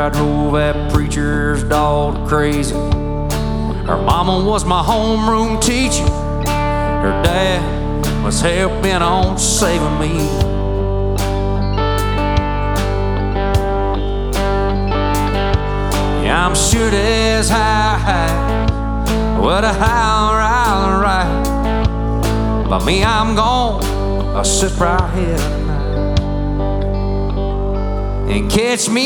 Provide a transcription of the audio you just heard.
I drove that preacher's daughter crazy. Her mama was my homeroom teacher. Her dad was helping on saving me. Yeah, I'm sure as high, what a holler I'll ride. By me, I'm gone, I'll sit right here tonight and catch me